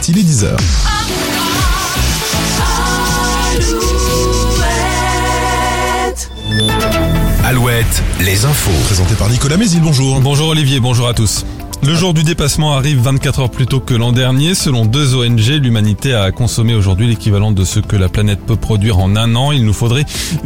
Alouette, il est 10h. Alouette, les infos. Présenté par Nicolas Mézil, bonjour. Bonjour Olivier, bonjour à tous. Le jour du dépassement arrive 24 heures plus tôt que l'an dernier. Selon 2 ONG, l'humanité a consommé aujourd'hui l'équivalent de ce que la planète peut produire en un an. Il nous faudrait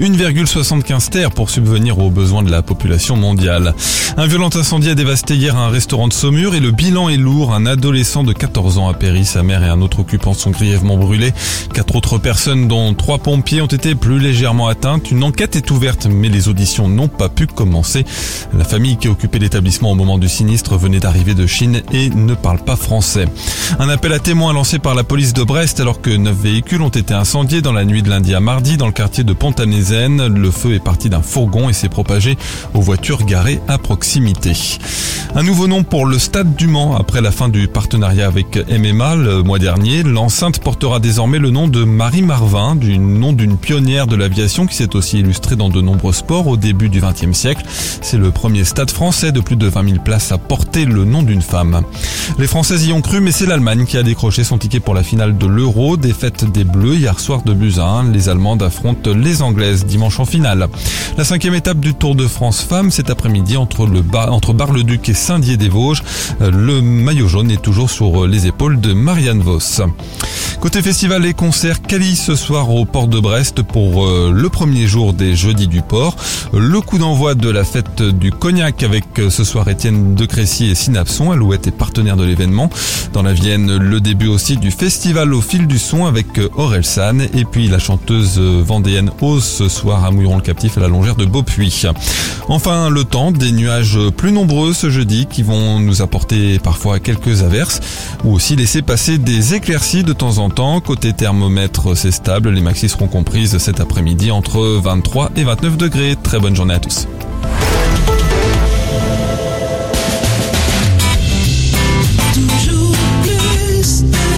1,75 terres pour subvenir aux besoins de la population mondiale. Un violent incendie a dévasté hier un restaurant de Saumur et le bilan est lourd. Un adolescent de 14 ans a péri, sa mère et un autre occupant sont grièvement brûlés. 4 autres personnes, dont 3 pompiers, ont été plus légèrement atteintes. Une enquête est ouverte, mais les auditions n'ont pas pu commencer. La famille qui occupait l'établissement au moment du sinistre venait d'arriver de Chine et ne parle pas français. Un appel à témoins lancé par la police de Brest alors que 9 véhicules ont été incendiés dans la nuit de lundi à mardi dans le quartier de Pont-à-Nézène. Le feu est parti d'un fourgon et s'est propagé aux voitures garées à proximité. Un nouveau nom pour le Stade du Mans après la fin du partenariat avec MMA le mois dernier. L'enceinte portera désormais le nom de Marie Marvin, du nom d'une pionnière de l'aviation qui s'est aussi illustrée dans de nombreux sports au début du XXe siècle. C'est le premier stade français de plus de 20 000 places à porter le nom d'une femme. Les Françaises y ont cru, mais c'est l'Allemagne qui a décroché son ticket pour la finale de l'Euro. Défaite des Bleus hier soir de buts à 1. Les Allemandes affrontent les Anglaises dimanche en finale. La 5e étape du Tour de France Femmes cet après-midi entre Bar-le-Duc et Saint-Dié-des-Vosges. Le maillot jaune est toujours sur les épaules de Marianne Vos. Côté festival et concerts, Cali ce soir au port de Brest pour le premier jour des Jeudis du Port. Le coup d'envoi de la fête du Cognac avec ce soir Étienne de Crécy et Synapson. Alouette est partenaire de l'événement. Dans la Vienne, le début aussi du festival au fil du son avec Orelsan et puis la chanteuse vendéenne Ose ce soir à Mouilleron-le-Captif à la longère de Beaupuy. Enfin, le temps, des nuages plus nombreux ce jeudi qui vont nous apporter parfois quelques averses ou aussi laisser passer des éclaircies de temps en temps. Côté thermomètre, c'est stable. Les maxis seront comprises cet après-midi entre 23 et 29 degrés. Très bonne journée à tous.